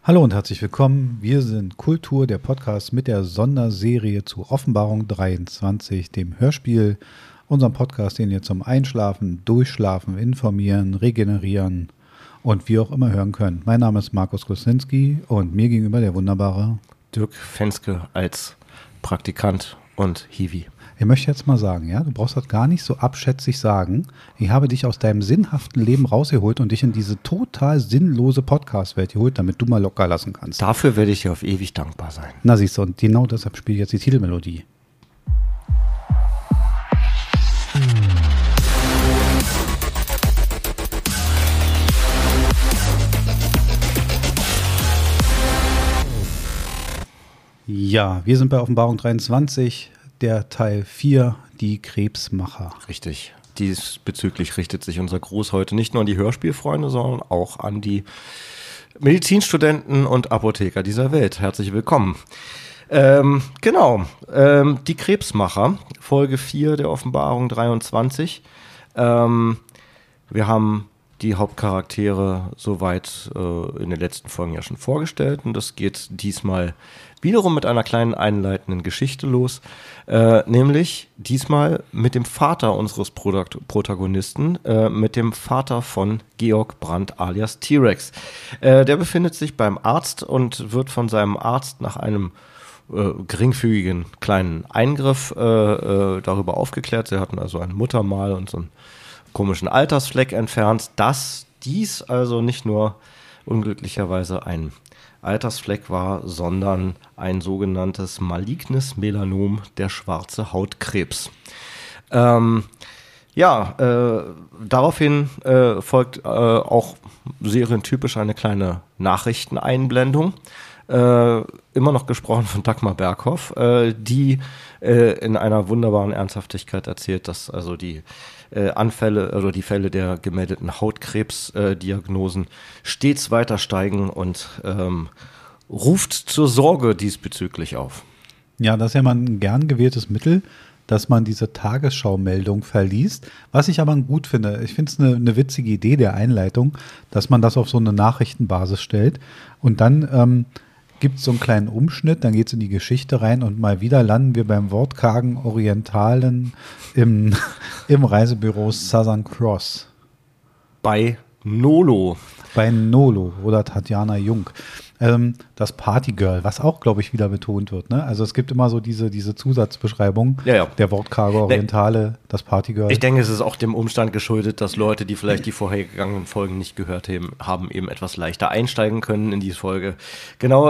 Hallo und herzlich willkommen. Wir sind Kultur, der Podcast mit der Sonderserie zu Offenbarung 23, dem Hörspiel, unserem Podcast, den ihr zum Einschlafen, Durchschlafen, Informieren, Regenerieren und wie auch immer hören könnt. Mein Name ist Markus Klosinski und mir gegenüber der wunderbare Dirk Fenske als Praktikant und Hiwi. Ich möchte jetzt mal sagen, ja, du brauchst das gar nicht so abschätzig sagen. Ich habe dich aus deinem sinnhaften Leben rausgeholt und dich in diese total sinnlose Podcast-Welt geholt, damit du mal locker lassen kannst. Dafür werde ich dir auf ewig dankbar sein. Na siehst du, und genau deshalb spiele ich jetzt die Titelmelodie. Ja, wir sind bei Offenbarung 23, der Teil 4, die Krebsmacher. Richtig. Diesbezüglich richtet sich unser Gruß heute nicht nur an die Hörspielfreunde, sondern auch an die Medizinstudenten und Apotheker dieser Welt. Herzlich willkommen. Die Krebsmacher, Folge 4 der Offenbarung 23. Wir haben die Hauptcharaktere soweit in den letzten Folgen ja schon vorgestellt und das geht diesmal wiederum mit einer kleinen einleitenden Geschichte los, nämlich diesmal mit dem Vater unseres Protagonisten, mit dem Vater von Georg Brandt alias T-Rex. Der befindet sich beim Arzt und wird von seinem Arzt nach einem geringfügigen kleinen Eingriff darüber aufgeklärt. Sie hatten also ein Muttermal und so einen komischen Altersfleck entfernt, dass dies also nicht nur unglücklicherweise ein Altersfleck war, sondern ein sogenanntes malignes Melanom, der schwarze Hautkrebs. Daraufhin folgt auch serientypisch eine kleine Nachrichteneinblendung. Immer noch gesprochen von Dagmar Berghoff, die in einer wunderbaren Ernsthaftigkeit erzählt, dass also die Anfälle oder die Fälle der gemeldeten Hautkrebsdiagnosen stets weiter steigen und ruft zur Sorge diesbezüglich auf. Ja, das ist ja mal ein gern gewähltes Mittel, dass man diese Tagesschau-Meldung verliest. Was ich aber gut finde, ich finde es eine witzige Idee der Einleitung, dass man das auf so eine Nachrichtenbasis stellt und dann gibt es so einen kleinen Umschnitt, dann geht es in die Geschichte rein und mal wieder landen wir beim wortkargen Orientalen im Reisebüro Southern Cross. Bei Nolo. Bei Nolo oder Tatjana Jung. Das Partygirl, was auch, glaube ich, wieder betont wird. Ne? Also es gibt immer so diese Zusatzbeschreibung, der wortkarge Orientale, das Partygirl. Ich denke, es ist auch dem Umstand geschuldet, dass Leute, die vielleicht die vorhergegangenen Folgen nicht gehört haben, eben etwas leichter einsteigen können in diese Folge. Genau,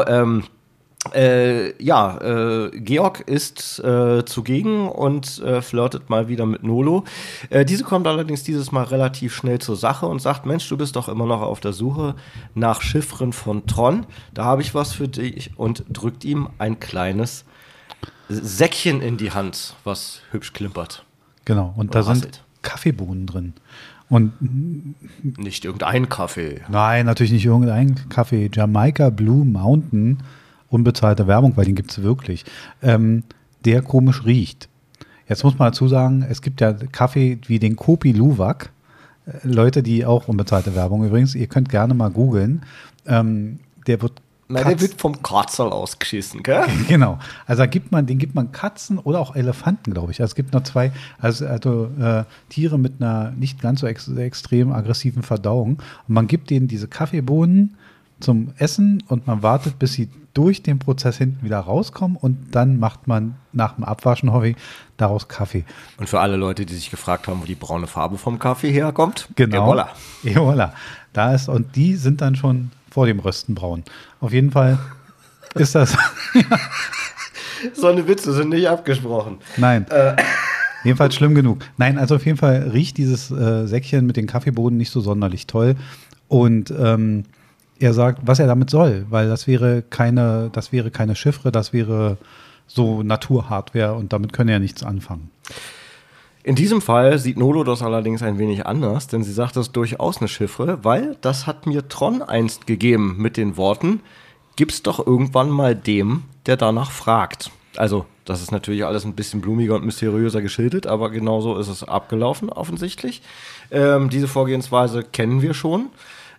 Georg ist zugegen und flirtet mal wieder mit Nolo. Diese kommt allerdings dieses Mal relativ schnell zur Sache und sagt, Mensch, du bist doch immer noch auf der Suche nach Chiffren von Tron. Da habe ich was für dich und drückt ihm ein kleines Säckchen in die Hand, was hübsch klimpert. Genau, und da sind Kaffeebohnen drin. Und nicht irgendein Kaffee. Nein, natürlich nicht irgendein Kaffee. Jamaica Blue Mountain. Unbezahlte Werbung, weil den gibt es wirklich, der komisch riecht. Jetzt muss man dazu sagen, es gibt ja Kaffee wie den Kopi Luwak, Leute, die auch unbezahlte Werbung übrigens, ihr könnt gerne mal googeln, der wird vom Katzel ausgeschissen, gell? Genau, also den gibt man Katzen oder auch Elefanten, glaube ich. Also es gibt noch zwei, Tiere mit einer nicht ganz so extrem aggressiven Verdauung und man gibt denen diese Kaffeebohnen zum Essen und man wartet, bis sie durch den Prozess hinten wieder rauskommen und dann macht man nach dem Abwaschen, hoffe ich, daraus Kaffee. Und für alle Leute, die sich gefragt haben, wo die braune Farbe vom Kaffee herkommt, genau. Voilà. Da ist, und die sind dann schon vor dem Rösten braun. Auf jeden Fall ist das. So eine Witze sind nicht abgesprochen. Nein. Jedenfalls schlimm genug. Nein, also auf jeden Fall riecht dieses Säckchen mit den Kaffeebohnen nicht so sonderlich toll. Und er sagt, was er damit soll, weil das wäre keine Chiffre, das wäre so Naturhardware und damit können ja nichts anfangen. In diesem Fall sieht Nolo das allerdings ein wenig anders, denn sie sagt, das ist durchaus eine Chiffre, weil das hat mir Tron einst gegeben mit den Worten, gib's doch irgendwann mal dem, der danach fragt. Also, das ist natürlich alles ein bisschen blumiger und mysteriöser geschildert, aber genauso ist es abgelaufen offensichtlich. Diese Vorgehensweise kennen wir schon.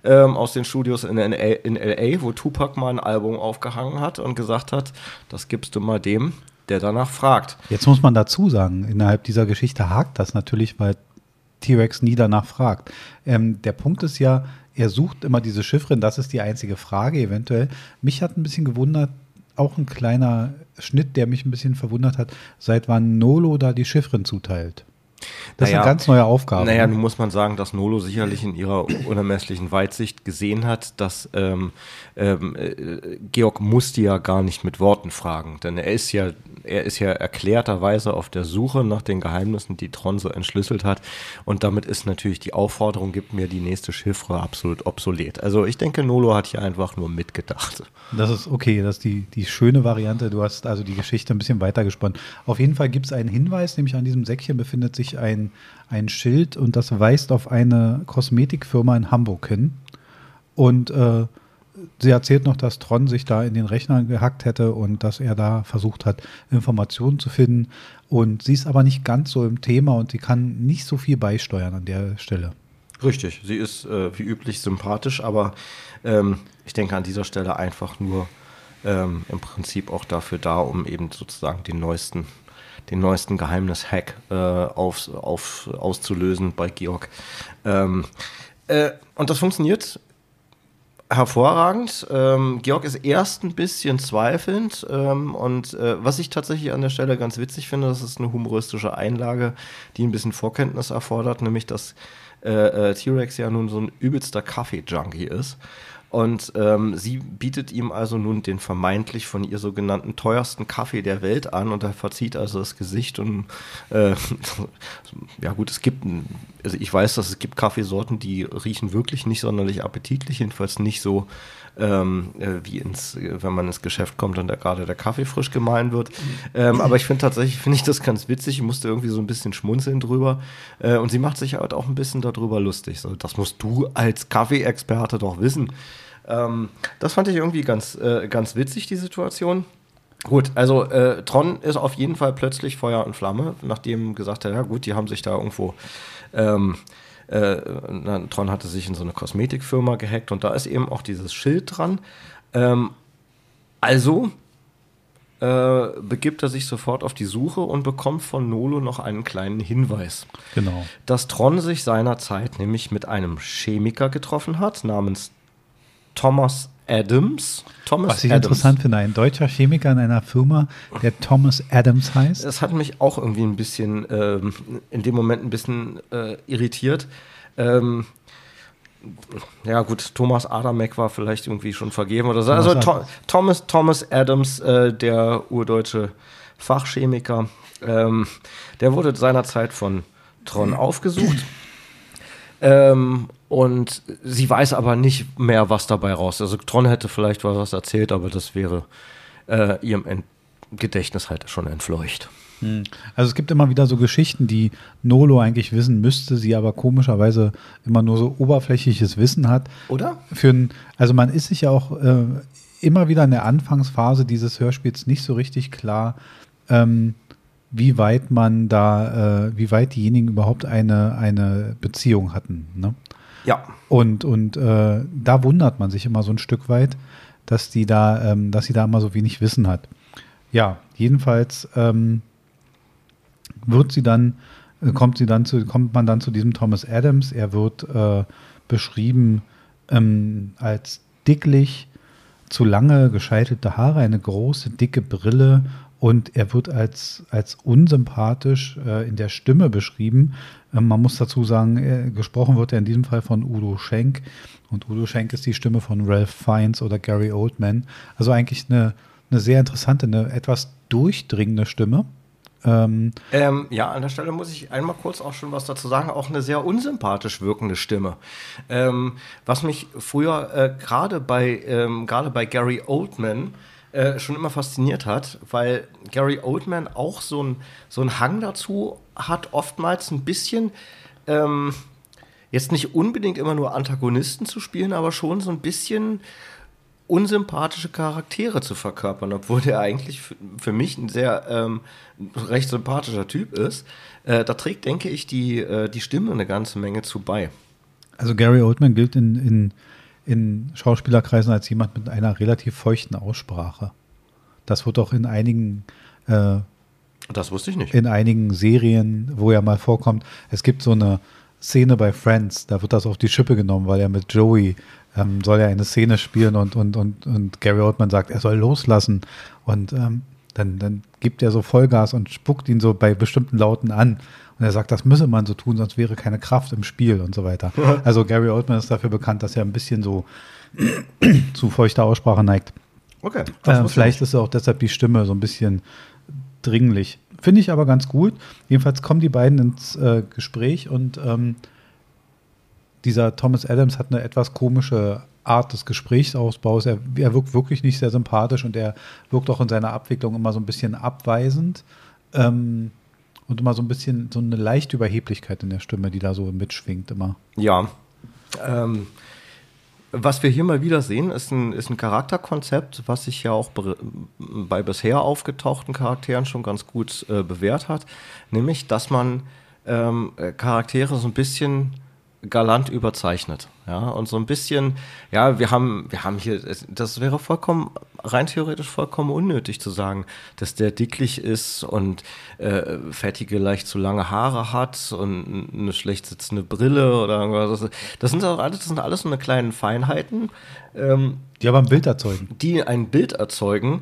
aus den Studios in LA, wo Tupac mal ein Album aufgehangen hat und gesagt hat, das gibst du mal dem, der danach fragt. Jetzt muss man dazu sagen, innerhalb dieser Geschichte hakt das natürlich, weil T-Rex nie danach fragt. Der Punkt ist ja, er sucht immer diese Chiffren, das ist die einzige Frage eventuell. Mich hat ein bisschen gewundert, auch ein kleiner Schnitt, der mich ein bisschen verwundert hat, seit wann Nolo da die Chiffren zuteilt. Das ist eine ganz neue Aufgabe. Naja, nun muss man sagen, dass Nolo sicherlich in ihrer unermesslichen Weitsicht gesehen hat, dass Georg musste ja gar nicht mit Worten fragen, denn er ist ja erklärterweise auf der Suche nach den Geheimnissen, die Tron so entschlüsselt hat, und damit ist natürlich die Aufforderung, gib mir die nächste Chiffre, absolut obsolet. Also ich denke, Nolo hat hier einfach nur mitgedacht. Das ist okay, das ist die schöne Variante, du hast also die Geschichte ein bisschen weitergesponnen. Auf jeden Fall gibt es einen Hinweis, nämlich an diesem Säckchen befindet sich ein Schild und das weist auf eine Kosmetikfirma in Hamburg hin. Und sie erzählt noch, dass Tron sich da in den Rechner gehackt hätte und dass er da versucht hat, Informationen zu finden. Und sie ist aber nicht ganz so im Thema und sie kann nicht so viel beisteuern an der Stelle. Richtig, sie ist wie üblich sympathisch, aber ich denke an dieser Stelle einfach nur im Prinzip auch dafür da, um eben sozusagen den neuesten Geheimnis-Hack auszulösen bei Georg. Und das funktioniert hervorragend. Georg ist erst ein bisschen zweifelnd und was ich tatsächlich an der Stelle ganz witzig finde, das ist eine humoristische Einlage, die ein bisschen Vorkenntnis erfordert, nämlich dass T-Rex ja nun so ein übelster Kaffee-Junkie ist. Und sie bietet ihm also nun den vermeintlich von ihr sogenannten teuersten Kaffee der Welt an und er verzieht also das Gesicht und ja gut, also ich weiß, dass es gibt Kaffeesorten, die riechen wirklich nicht sonderlich appetitlich, jedenfalls nicht so wie wenn man ins Geschäft kommt und da gerade der Kaffee frisch gemahlen wird. Aber ich finde ich das ganz witzig. Ich musste irgendwie so ein bisschen schmunzeln drüber. Und sie macht sich halt auch ein bisschen darüber lustig. So, das musst du als Kaffeeexperte doch wissen. Das fand ich irgendwie ganz witzig, die Situation. Gut, also Tron ist auf jeden Fall plötzlich Feuer und Flamme, nachdem gesagt hat, ja gut, die haben sich da irgendwo Tron hatte sich in so eine Kosmetikfirma gehackt und da ist eben auch dieses Schild dran. Also begibt er sich sofort auf die Suche und bekommt von Nolo noch einen kleinen Hinweis. Genau. Dass Tron sich seinerzeit nämlich mit einem Chemiker getroffen hat, namens Thomas Adams. Was ich interessant finde, ein deutscher Chemiker in einer Firma, der Thomas Adams heißt. Das hat mich auch irgendwie ein bisschen, in dem Moment ein bisschen irritiert. Ja gut, Thomas Adamek war vielleicht irgendwie schon vergeben oder so. Also Thomas Adams, der urdeutsche Fachchemiker, der wurde seinerzeit von Tron aufgesucht. Und sie weiß aber nicht mehr, was dabei raus ist. Also Tron hätte vielleicht was erzählt, aber das wäre ihrem Gedächtnis halt schon entfleucht. Also es gibt immer wieder so Geschichten, die Nolo eigentlich wissen müsste, sie aber komischerweise immer nur so oberflächliches Wissen hat. Oder? Also man ist sich ja auch immer wieder in der Anfangsphase dieses Hörspiels nicht so richtig klar, wie weit diejenigen überhaupt eine Beziehung hatten. Ne? Ja. Und da wundert man sich immer so ein Stück weit, dass sie da immer so wenig Wissen hat. Ja, jedenfalls kommt man dann zu diesem Thomas Adams. Er wird beschrieben als dicklich, zu lange gescheitelte Haare, eine große, dicke Brille und er wird als unsympathisch in der Stimme beschrieben. Man muss dazu sagen, gesprochen wird er in diesem Fall von Udo Schenk und Udo Schenk ist die Stimme von Ralph Fiennes oder Gary Oldman. Also eigentlich eine sehr interessante, eine etwas durchdringende Stimme. Ja, an der Stelle muss ich einmal kurz auch schon was dazu sagen, auch eine sehr unsympathisch wirkende Stimme. Was mich früher gerade bei Gary Oldman schon immer fasziniert hat, weil Gary Oldman auch so einen Hang dazu hat, oftmals ein bisschen jetzt nicht unbedingt immer nur Antagonisten zu spielen, aber schon so ein bisschen unsympathische Charaktere zu verkörpern, obwohl der eigentlich für mich ein sehr recht sympathischer Typ ist. Da trägt, denke ich, die Stimme eine ganze Menge zu bei. Also Gary Oldman gilt in Schauspielerkreisen als jemand mit einer relativ feuchten Aussprache. Das wird auch in einigen Das wusste ich nicht. in einigen Serien, wo er mal vorkommt. Es gibt so eine Szene bei Friends, da wird das auf die Schippe genommen, weil er mit Joey soll er eine Szene spielen und Gary Oldman sagt, er soll loslassen. Und dann gibt er so Vollgas und spuckt ihn so bei bestimmten Lauten an. Und er sagt, das müsse man so tun, sonst wäre keine Kraft im Spiel und so weiter. Also Gary Oldman ist dafür bekannt, dass er ein bisschen so zu feuchter Aussprache neigt. Okay. Vielleicht ist auch deshalb die Stimme so ein bisschen dringlich. Finde ich aber ganz gut. Jedenfalls kommen die beiden ins Gespräch und dieser Thomas Adams hat eine etwas komische Art des Gesprächsausbaus. Er wirkt wirklich nicht sehr sympathisch und er wirkt auch in seiner Abwicklung immer so ein bisschen abweisend und immer so ein bisschen so eine leichte Überheblichkeit in der Stimme, die da so mitschwingt immer. Ja. Was wir hier mal wieder sehen, ist ein Charakterkonzept, was sich ja auch bei bisher aufgetauchten Charakteren schon ganz gut bewährt hat. Nämlich, dass man Charaktere so ein bisschen galant überzeichnet. Ja, und so ein bisschen, ja, wir haben hier, das wäre rein theoretisch vollkommen unnötig zu sagen, dass der dicklich ist und fettige, leicht zu lange Haare hat und eine schlecht sitzende Brille oder irgendwas. Das sind alles so eine kleinen Feinheiten, Die aber ein Bild erzeugen. die ein Bild erzeugen,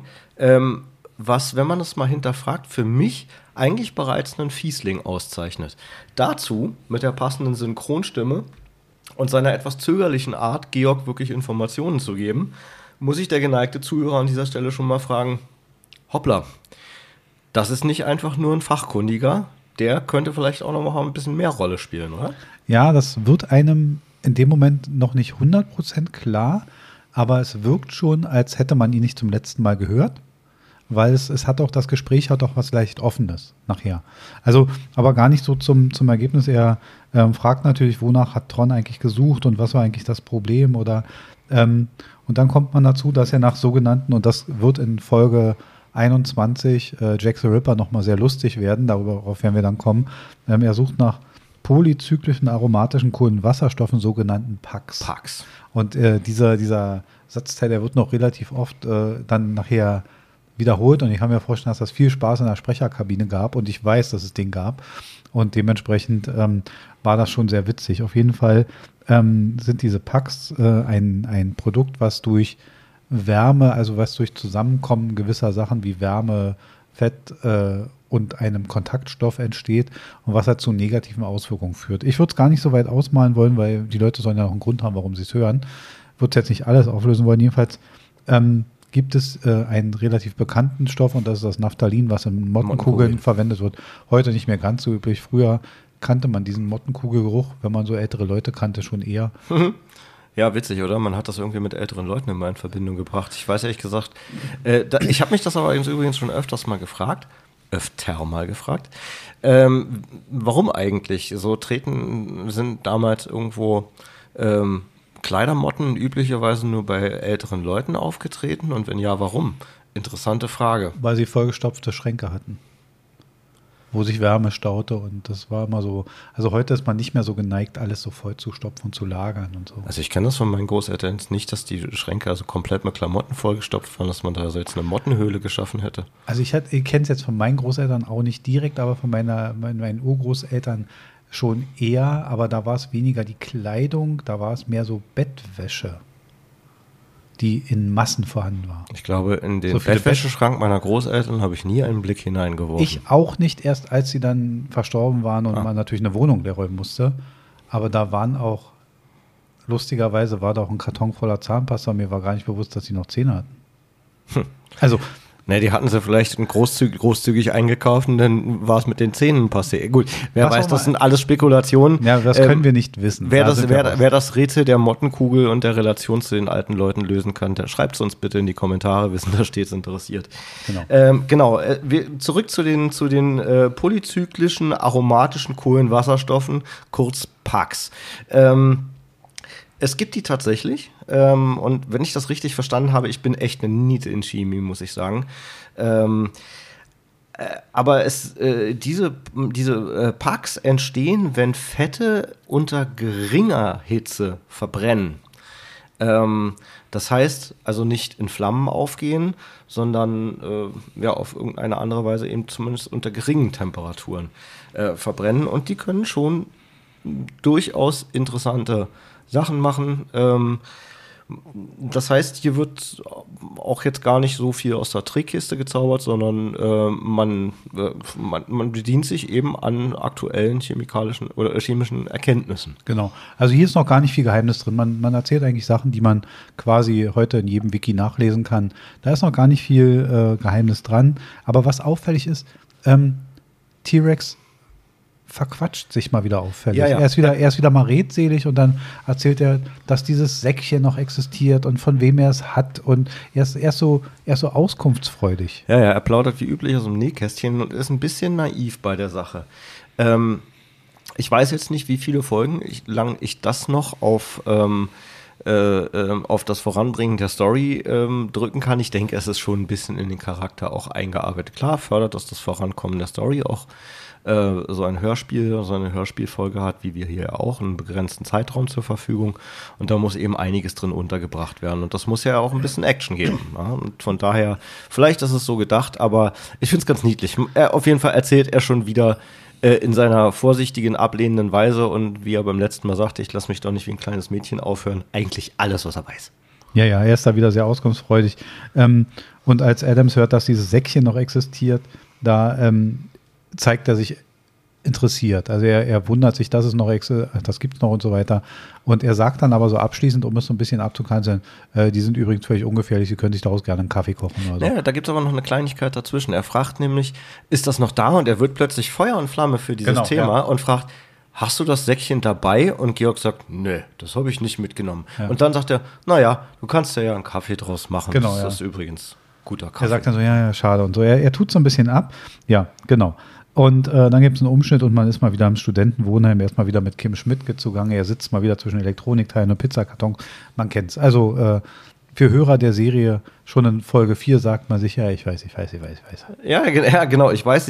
was, wenn man es mal hinterfragt, für mich eigentlich bereits einen Fiesling auszeichnet. Dazu, mit der passenden Synchronstimme und seiner etwas zögerlichen Art, Georg wirklich Informationen zu geben, muss ich der geneigte Zuhörer an dieser Stelle schon mal fragen, hoppla, das ist nicht einfach nur ein Fachkundiger, der könnte vielleicht auch noch mal ein bisschen mehr Rolle spielen, oder? Ja, das wird einem in dem Moment noch nicht 100% klar, aber es wirkt schon, als hätte man ihn nicht zum letzten Mal gehört. Weil es hat auch, das Gespräch hat auch was leicht Offenes nachher. Also, aber gar nicht so zum Ergebnis. Er fragt natürlich, wonach hat Tron eigentlich gesucht und was war eigentlich das Problem oder und dann kommt man dazu, dass er nach sogenannten, und das wird in Folge 21 Jack the Ripper nochmal sehr lustig werden, darauf werden wir dann kommen. Er sucht nach polyzyklischen aromatischen Kohlenwasserstoffen, sogenannten PACs. Und dieser Satzteil, der wird noch relativ oft dann nachher wiederholt und ich kann mir vorstellen, dass das viel Spaß in der Sprecherkabine gab und ich weiß, dass es den gab und dementsprechend war das schon sehr witzig. Auf jeden Fall sind diese PACs ein Produkt, was durch Wärme, also was durch Zusammenkommen gewisser Sachen wie Wärme, Fett und einem Kontaktstoff entsteht und was halt zu negativen Auswirkungen führt. Ich würde es gar nicht so weit ausmalen wollen, weil die Leute sollen ja noch einen Grund haben, warum sie es hören. Würde jetzt nicht alles auflösen wollen. Jedenfalls gibt es einen relativ bekannten Stoff und das ist das Naphthalin, was in Mottenkugeln verwendet wird. Heute nicht mehr ganz so üblich. Früher kannte man diesen Mottenkugelgeruch, wenn man so ältere Leute kannte, schon eher. Ja, witzig, oder? Man hat das irgendwie mit älteren Leuten immer in Verbindung gebracht. Ich weiß ehrlich gesagt, ich habe mich das aber übrigens schon öfter mal gefragt, warum eigentlich? So sind damals irgendwo Kleidermotten üblicherweise nur bei älteren Leuten aufgetreten und wenn ja, warum? Interessante Frage. Weil sie vollgestopfte Schränke hatten, wo sich Wärme staute und das war immer so, also heute ist man nicht mehr so geneigt, alles so voll zu stopfen und zu lagern und so. Also ich kenne das von meinen Großeltern nicht, dass die Schränke also komplett mit Klamotten vollgestopft waren, dass man da so jetzt eine Mottenhöhle geschaffen hätte. Also ich kenne es jetzt von meinen Großeltern auch nicht direkt, aber von meinen Urgroßeltern schon eher, aber da war es weniger die Kleidung, da war es mehr so Bettwäsche, die in Massen vorhanden war. Ich glaube, in den Bettwäscheschrank meiner Großeltern habe ich nie einen Blick hineingeworfen. Ich auch nicht, erst als sie dann verstorben waren und man natürlich eine Wohnung leer räumen musste. Aber da waren auch, lustigerweise war da auch ein Karton voller Zahnpasta. Mir war gar nicht bewusst, dass sie noch Zähne hatten. Also Ne, die hatten sie vielleicht großzügig eingekauft und dann war es mit den Zähnen passiert. Gut, wer weiß, das sind alles Spekulationen. Ja, das können wir nicht wissen. Wer das Rätsel der Mottenkugel und der Relation zu den alten Leuten lösen kann, der schreibt es uns bitte in die Kommentare, wissen, da steht es interessiert. Genau. Zurück zu den polyzyklischen aromatischen Kohlenwasserstoffen, kurz PACs. Es gibt die tatsächlich und wenn ich das richtig verstanden habe, ich bin echt eine Niete in Chemie, muss ich sagen. Aber diese Packs entstehen, wenn Fette unter geringer Hitze verbrennen. Das heißt also nicht in Flammen aufgehen, sondern auf irgendeine andere Weise eben zumindest unter geringen Temperaturen verbrennen. Und die können schon durchaus interessante Sachen machen. Das heißt, hier wird auch jetzt gar nicht so viel aus der Trickkiste gezaubert, sondern man bedient sich eben an aktuellen chemikalischen oder chemischen Erkenntnissen. Genau. Also hier ist noch gar nicht viel Geheimnis drin. Man erzählt eigentlich Sachen, die man quasi heute in jedem Wiki nachlesen kann. Da ist noch gar nicht viel Geheimnis dran. Aber was auffällig ist, T-Rex verquatscht sich mal wieder auffällig. Ja. Er ist wieder mal redselig und dann erzählt er, dass dieses Säckchen noch existiert und von wem er es hat und er ist so auskunftsfreudig. Ja, er plaudert wie üblich aus dem Nähkästchen und ist ein bisschen naiv bei der Sache. Ich weiß jetzt nicht, wie viele Folgen lang ich das noch auf das Voranbringen der Story drücken kann. Ich denke, es ist schon ein bisschen in den Charakter auch eingearbeitet. Klar fördert das Vorankommen der Story auch so ein Hörspiel, so eine Hörspielfolge hat, wie wir hier auch, einen begrenzten Zeitraum zur Verfügung und da muss eben einiges drin untergebracht werden und das muss ja auch ein bisschen Action geben. Ja? Und von daher, vielleicht ist es so gedacht, aber ich finde es ganz niedlich. Auf jeden Fall erzählt er schon wieder in seiner vorsichtigen, ablehnenden Weise und wie er beim letzten Mal sagte, ich lasse mich doch nicht wie ein kleines Mädchen aufhören, eigentlich alles, was er weiß. Ja, er ist da wieder sehr auskunftsfreudig. Und als Adams hört, dass dieses Säckchen noch existiert, da zeigt er sich interessiert. Also er wundert sich, dass es noch das gibt es noch und so weiter. Und er sagt dann aber so abschließend, um es so ein bisschen abzukanzeln, die sind übrigens völlig ungefährlich, Sie können sich daraus gerne einen Kaffee kochen oder so. Ja, da gibt es aber noch eine Kleinigkeit dazwischen. Er fragt nämlich, ist das noch da? Und er wird plötzlich Feuer und Flamme für dieses Thema und fragt, hast du das Säckchen dabei? Und Georg sagt, nö, das habe ich nicht mitgenommen. Ja. Und dann sagt er, naja, du kannst ja einen Kaffee draus machen. Genau, das ist übrigens guter Kaffee. Er sagt dann so, ja, schade und so. Er tut so ein bisschen ab. Ja, genau. Und dann gibt es einen Umschnitt und man ist mal wieder im Studentenwohnheim, erstmal wieder mit Kim Schmidt zugange. Er sitzt mal wieder zwischen Elektronikteilen und Pizzakartons. Man kennt's. Also für Hörer der Serie schon in Folge 4 sagt man sich, ja, ich weiß. Ja, genau, ich weiß.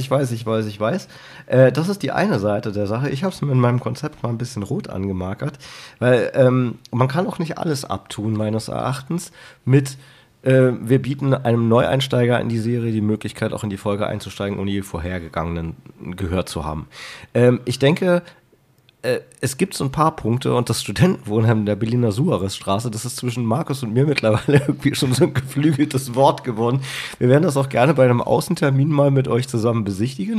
Das ist die eine Seite der Sache. Ich habe es in meinem Konzept mal ein bisschen rot angemarkert, weil man kann auch nicht alles abtun, meines Erachtens, mit wir bieten einem Neueinsteiger in die Serie die Möglichkeit, auch in die Folge einzusteigen, ohne die vorhergegangenen gehört zu haben. Ich denke, es gibt so ein paar Punkte und das Studentenwohnheim der Berliner Suarezstraße, das ist zwischen Markus und mir mittlerweile irgendwie schon so ein geflügeltes Wort geworden. Wir werden das auch gerne bei einem Außentermin mal mit euch zusammen besichtigen.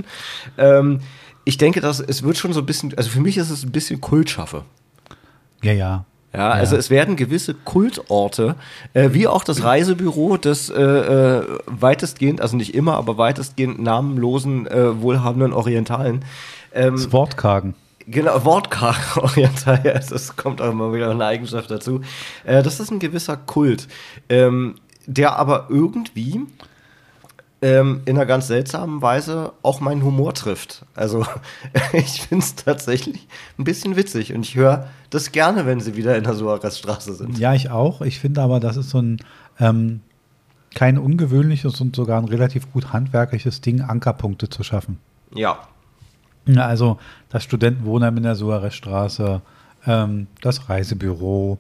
Ich denke, es wird schon so ein bisschen, also für mich ist es ein bisschen Kultschaffe. Ja. Ja, also es werden gewisse Kultorte, wie auch das Reisebüro des weitestgehend, also nicht immer, aber weitestgehend namenlosen, wohlhabenden Orientalen. Das Wortkargen. Genau, Wortkargen Oriental, das kommt auch mal wieder eine Eigenschaft dazu. Das ist ein gewisser Kult, der aber irgendwie in einer ganz seltsamen Weise auch meinen Humor trifft. Also ich finde es tatsächlich ein bisschen witzig und ich höre das gerne, wenn sie wieder in der Suarezstraße sind. Ja, ich auch. Ich finde aber, das ist so ein kein ungewöhnliches und sogar ein relativ gut handwerkliches Ding, Ankerpunkte zu schaffen. Ja. Also das Studentenwohnheim in der Suarezstraße, das Reisebüro,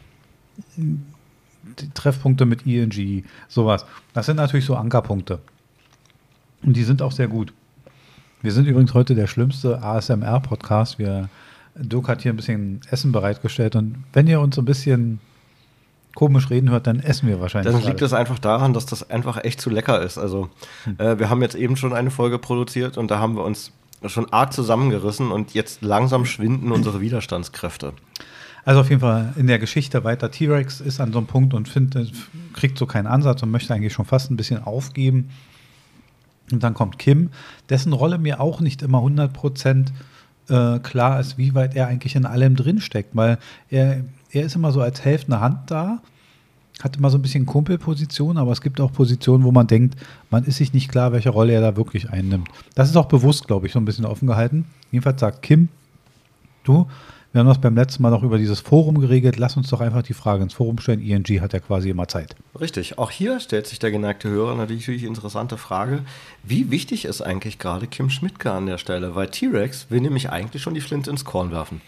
die Treffpunkte mit ING, sowas. Das sind natürlich so Ankerpunkte. Und die sind auch sehr gut. Wir sind übrigens heute der schlimmste ASMR-Podcast. Dirk hat hier ein bisschen Essen bereitgestellt. Und wenn ihr uns so ein bisschen komisch reden hört, dann essen wir wahrscheinlich. Dann liegt es einfach daran, dass das einfach echt zu lecker ist. Also wir haben jetzt eben schon eine Folge produziert und da haben wir uns schon arg zusammengerissen und jetzt langsam schwinden unsere Widerstandskräfte. Also auf jeden Fall in der Geschichte weiter. T-Rex ist an so einem Punkt und kriegt so keinen Ansatz und möchte eigentlich schon fast ein bisschen aufgeben. Und dann kommt Kim, dessen Rolle mir auch nicht immer 100% klar ist, wie weit er eigentlich in allem drinsteckt. Weil er ist immer so als helfende Hand da, hat immer so ein bisschen Kumpelposition, aber es gibt auch Positionen, wo man denkt, man ist sich nicht klar, welche Rolle er da wirklich einnimmt. Das ist auch bewusst, glaube ich, so ein bisschen offen gehalten. Jedenfalls sagt Kim, du, wir haben das beim letzten Mal noch über dieses Forum geregelt. Lass uns doch einfach die Frage ins Forum stellen. ING hat ja quasi immer Zeit. Richtig. Auch hier stellt sich der geneigte Hörer natürlich die interessante Frage, wie wichtig ist eigentlich gerade Kim Schmidtke an der Stelle? Weil T-Rex will nämlich eigentlich schon die Flinte ins Korn werfen.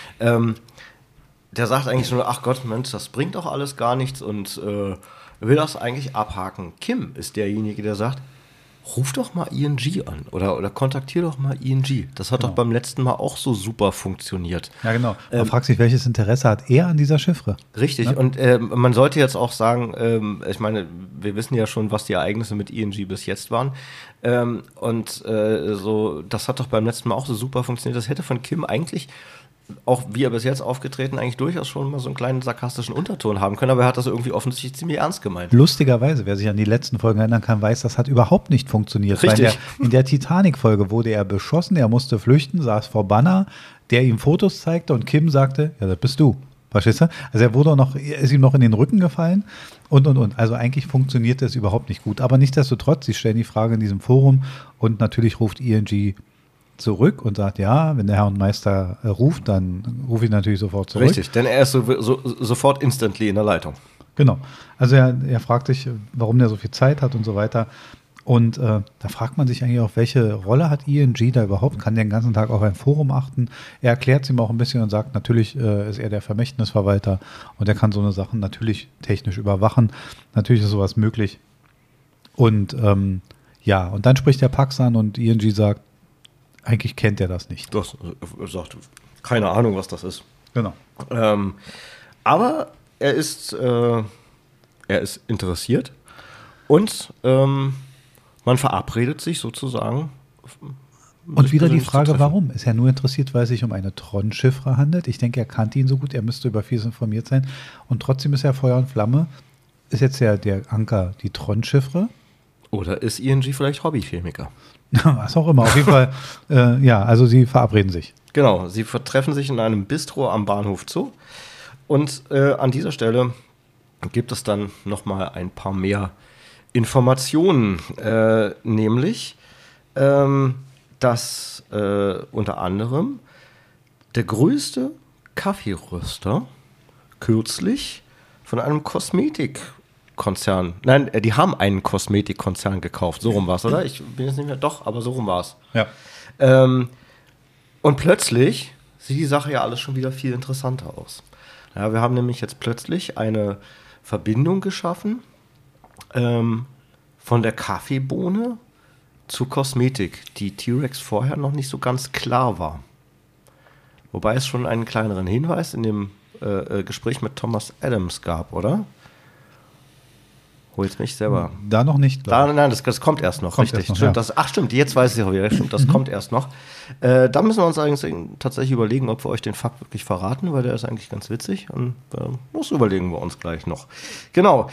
Der sagt eigentlich nur, ach Gott, Mensch, das bringt doch alles gar nichts und will das eigentlich abhaken. Kim ist derjenige, der sagt, ruf doch mal ING an oder kontaktier doch mal ING. Das hat doch beim letzten Mal auch so super funktioniert. Ja, genau. Man fragt sich, welches Interesse hat er an dieser Chiffre? Richtig. Ne? Und man sollte jetzt auch sagen, ich meine, wir wissen ja schon, was die Ereignisse mit ING bis jetzt waren. So, das hat doch beim letzten Mal auch so super funktioniert. Das hätte von Kim eigentlich, auch wie er bis jetzt aufgetreten, eigentlich durchaus schon mal so einen kleinen sarkastischen Unterton haben können, aber er hat das irgendwie offensichtlich ziemlich ernst gemeint. Lustigerweise, wer sich an die letzten Folgen erinnern kann, weiß, das hat überhaupt nicht funktioniert. Richtig. In der Titanic-Folge wurde er beschossen, er musste flüchten, saß vor Banner, der ihm Fotos zeigte und Kim sagte, ja, das bist du. Verstehst du? Also er ist ihm noch in den Rücken gefallen und. Also eigentlich funktioniert das überhaupt nicht gut. Aber nichtsdestotrotz, sie stellen die Frage in diesem Forum und natürlich ruft ING zurück und sagt, ja, wenn der Herr und Meister ruft, dann rufe ich natürlich sofort zurück. Richtig, denn er ist sofort instantly in der Leitung. Genau. Also er fragt sich, warum der so viel Zeit hat und so weiter. Und da fragt man sich eigentlich auch, welche Rolle hat ING da überhaupt? Kann der den ganzen Tag auf ein Forum achten? Er erklärt es ihm auch ein bisschen und sagt, natürlich ist er der Vermächtnisverwalter und er kann so eine Sachen natürlich technisch überwachen. Natürlich ist sowas möglich. Und und dann spricht der Pax an und ING sagt, eigentlich kennt er das nicht. Das sagt, keine Ahnung, was das ist. Genau. Aber er ist interessiert und man verabredet sich sozusagen. Und wieder die Frage, warum? Ist er nur interessiert, weil es sich um eine Tron-Chiffre handelt? Ich denke, er kannte ihn so gut, er müsste über vieles informiert sein. Und trotzdem ist er Feuer und Flamme. Ist jetzt ja der Anker die Tron-Chiffre? Oder ist ING vielleicht Hobbychemiker? Was auch immer, auf jeden Fall. Also sie verabreden sich. Genau, sie treffen sich in einem Bistro am Bahnhof Zoo. Und an dieser Stelle gibt es dann nochmal ein paar mehr Informationen. Nämlich, dass unter anderem der größte Kaffeeröster kürzlich von einem Kosmetikkonzern, nein, die haben einen Kosmetikkonzern gekauft, so rum war es, oder? Ich bin jetzt nicht mehr, doch, aber so rum war es. Ja. Und plötzlich sieht die Sache ja alles schon wieder viel interessanter aus. Ja, wir haben nämlich jetzt plötzlich eine Verbindung geschaffen von der Kaffeebohne zu Kosmetik, die T-Rex vorher noch nicht so ganz klar war. Wobei es schon einen kleineren Hinweis in dem Gespräch mit Thomas Adams gab, oder? Hol's mich selber. Da noch nicht. Nein, das kommt erst noch, kommt richtig. Erst noch, stimmt, stimmt, jetzt weiß ich auch wieder, stimmt, das kommt erst noch. Da müssen wir uns eigentlich tatsächlich überlegen, ob wir euch den Fakt wirklich verraten, weil der ist eigentlich ganz witzig und das überlegen wir uns gleich noch. Genau.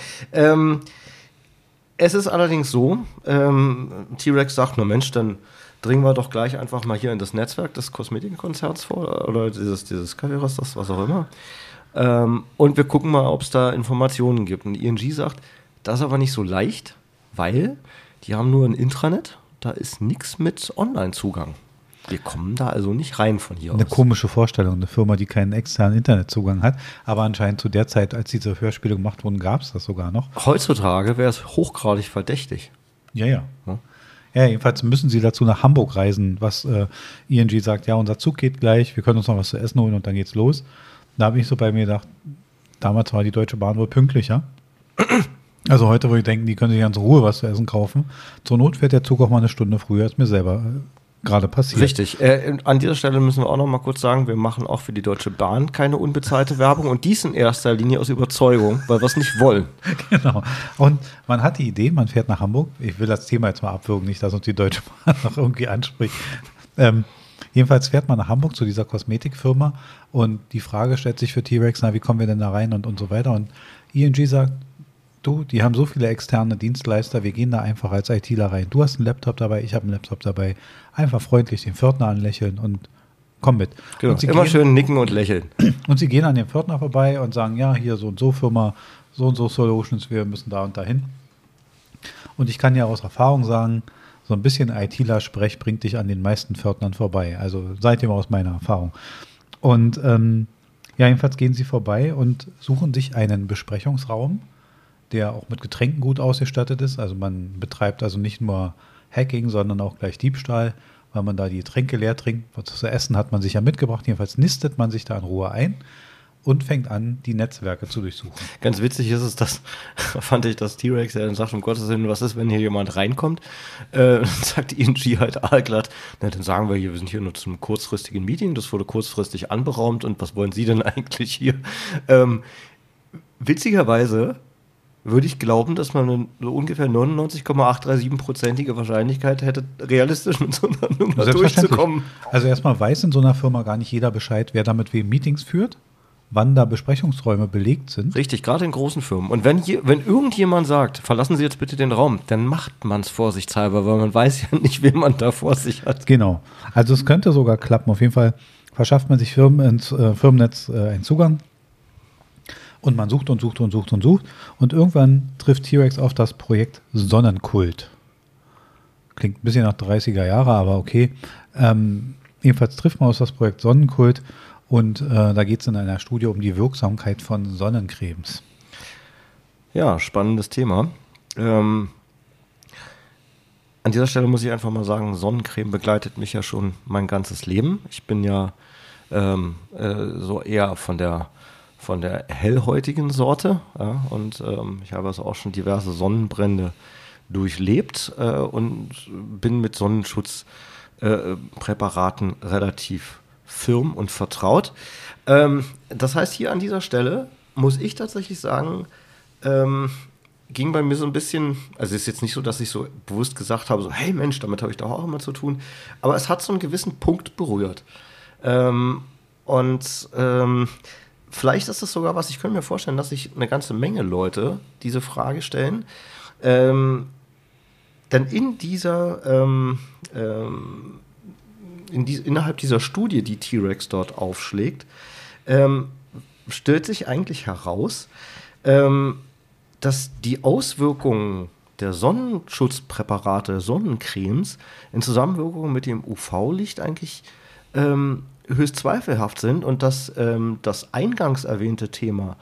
Es ist allerdings so, T-Rex sagt, nur Mensch, dann dringen wir doch gleich einfach mal hier in das Netzwerk des Kosmetikkonzerns vor oder dieses Kaffeerösters, was auch immer. Und wir gucken mal, ob es da Informationen gibt. Und ING sagt, das ist aber nicht so leicht, weil die haben nur ein Intranet, da ist nichts mit Online-Zugang. Wir kommen da also nicht rein von hier aus. Eine komische Vorstellung, eine Firma, die keinen externen Internetzugang hat. Aber anscheinend zu der Zeit, als diese Hörspiele gemacht wurden, gab es das sogar noch. Heutzutage wäre es hochgradig verdächtig. Ja. Ja, jedenfalls müssen sie dazu nach Hamburg reisen, was ING sagt, ja, unser Zug geht gleich, wir können uns noch was zu essen holen und dann geht's los. Da habe ich so bei mir gedacht, damals war die Deutsche Bahn wohl pünktlicher. Also heute würde ich denken, die können sich ganz in Ruhe was zu essen kaufen. Zur Not fährt der Zug auch mal eine Stunde früher, als mir selber gerade passiert. Richtig. An dieser Stelle müssen wir auch noch mal kurz sagen, wir machen auch für die Deutsche Bahn keine unbezahlte Werbung und dies in erster Linie aus Überzeugung, weil wir es nicht wollen. Genau. Und man hat die Idee, man fährt nach Hamburg. Ich will das Thema jetzt mal abwürgen, nicht, dass uns die Deutsche Bahn noch irgendwie anspricht. Jedenfalls fährt man nach Hamburg zu dieser Kosmetikfirma und die Frage stellt sich für T-Rex, wie kommen wir denn da rein und so weiter. Und ING sagt, du, die haben so viele externe Dienstleister, wir gehen da einfach als ITler rein. Du hast einen Laptop dabei, ich habe einen Laptop dabei. Einfach freundlich den Pförtner anlächeln und komm mit. Genau, und immer schön nicken und lächeln. Und sie gehen an den Pförtner vorbei und sagen, ja, hier so und so Firma, so und so Solutions, wir müssen da und dahin. Und ich kann ja aus Erfahrung sagen, so ein bisschen ITler-Sprech bringt dich an den meisten Pförtnern vorbei. Also seitdem aus meiner Erfahrung. Und ja, jedenfalls gehen sie vorbei und suchen sich einen Besprechungsraum, der auch mit Getränken gut ausgestattet ist. Also man betreibt also nicht nur Hacking, sondern auch gleich Diebstahl, weil man da die Tränke leer trinkt. Was zu essen hat man sich ja mitgebracht. Jedenfalls nistet man sich da in Ruhe ein und fängt an, die Netzwerke zu durchsuchen. Ganz witzig ist es, fand ich, dass T-Rex ja dann sagt, um Gottes Willen, was ist, wenn hier jemand reinkommt? Dann sagt ING halt aalglatt, na, dann sagen wir hier, wir sind hier nur zum kurzfristigen Meeting, das wurde kurzfristig anberaumt und was wollen Sie denn eigentlich hier? Witzigerweise würde ich glauben, dass man eine so ungefähr 99,837%ige Wahrscheinlichkeit hätte, realistisch mit so einer Nummer durchzukommen. Also erstmal weiß in so einer Firma gar nicht jeder Bescheid, wer da mit wem Meetings führt, wann da Besprechungsräume belegt sind. Richtig, gerade in großen Firmen. Und wenn irgendjemand sagt, verlassen Sie jetzt bitte den Raum, dann macht man es vorsichtshalber, weil man weiß ja nicht, wen man da vor sich hat. Genau. Also es könnte sogar klappen. Auf jeden Fall verschafft man sich ins Firmennetz einen Zugang. Und man sucht und sucht und sucht und sucht. Und irgendwann trifft T-Rex auf das Projekt Sonnenkult. Klingt ein bisschen nach 30er Jahre, aber okay. Jedenfalls trifft man auf das Projekt Sonnenkult. Und da geht es in einer Studie um die Wirksamkeit von Sonnencremes. Ja, spannendes Thema. An dieser Stelle muss ich einfach mal sagen, Sonnencreme begleitet mich ja schon mein ganzes Leben. Ich bin ja so eher von der hellhäutigen Sorte, ja, und ich habe also auch schon diverse Sonnenbrände durchlebt und bin mit Sonnenschutzpräparaten relativ firm und vertraut. Das heißt, hier an dieser Stelle muss ich tatsächlich sagen, ging bei mir so ein bisschen, also es ist jetzt nicht so, dass ich so bewusst gesagt habe, so hey Mensch, damit habe ich doch auch immer zu tun, aber es hat so einen gewissen Punkt berührt. Vielleicht ist das sogar was, ich könnte mir vorstellen, dass sich eine ganze Menge Leute diese Frage stellen. Denn innerhalb dieser Studie, die T-Rex dort aufschlägt, stellt sich eigentlich heraus, dass die Auswirkungen der Sonnenschutzpräparate, Sonnencremes, in Zusammenwirkung mit dem UV-Licht eigentlich höchst zweifelhaft sind und dass das eingangs erwähnte Thema